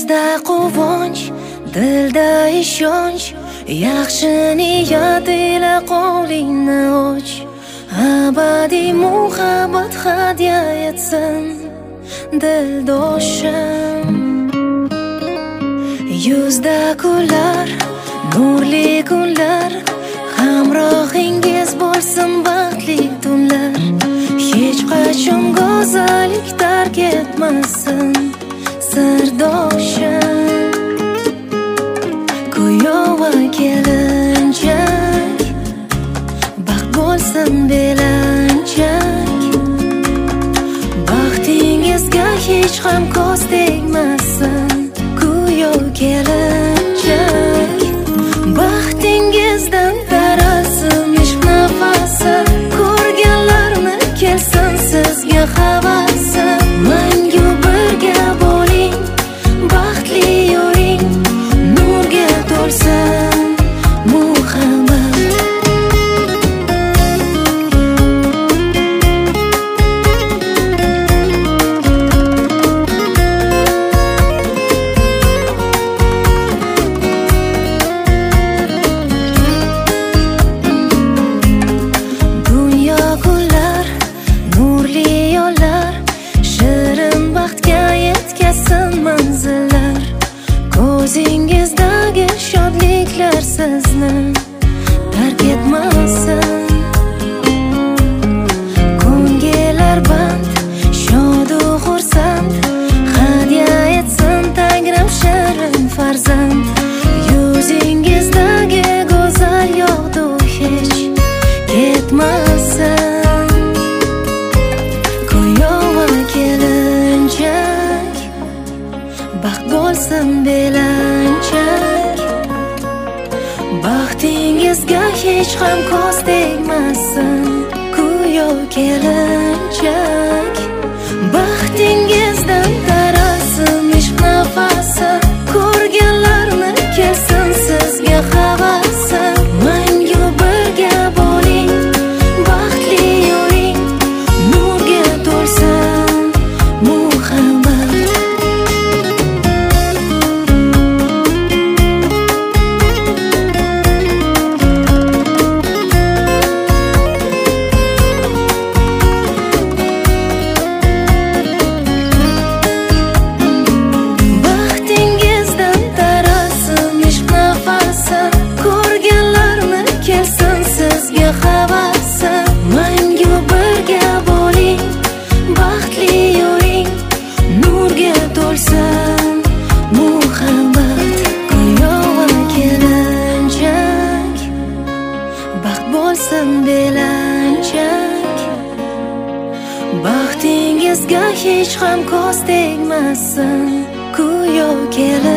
Yuzda quvonch, dilda ishonch, yaxshi niyat ila qo'lingni och. Abadiy muhabbat hadya etsin dildoshim. Yuzda kunlar, nurli kunlar, hamrohingiz bo'lsin baxtli tunlar. Hech qachon go'zallik tark etmasin sirdoshim. Kuyov va kelinchak, baxt bo'lsin belanchak. Baxtingizga hech ham ko'z tegmasin kuyov kelinchak. Baxtingizdan tarasin ishq nafasi, ko'rganlarni kelsin sizga havasi. Mangu birga bo'ling, baxtli yuring, nurga to'lsin muhabbat. Dunyo kunlar, nurli yo'llar, shirin baxtga yetkazsin manzillar. Ko'zingizdagi shodliklar sizni tark etmasin. Ko'ngillar band, shodu xursand, hadya etsin Tangrim shirin farzand. Yuzingizdagi go'zal yog'du hech ketmasin. Kuyov va kelinchak, baxt bo'lsin belanchak. Baxtingizga hech ham ko'z tegmasin kuyov kelinchak. Baxtingizdan tarasin ishq nafasi, ko'rganlarni kelsin sizga havasi. Mangu birga bo'ling, baxtli yuring, nurga to'lsin muhabbat. Baxtingizdan tarasin ishq nafasi, ko'rganlarni kelsin sizga havasi. Mangu birga bo'ling, baxtli yuring, nurga to'lsin muhabbat. Kuyov va kelinchak, baxt bo'lsin belanchak. Baxtingizga hech ham ko'z tegmasin kuyov kelinchak.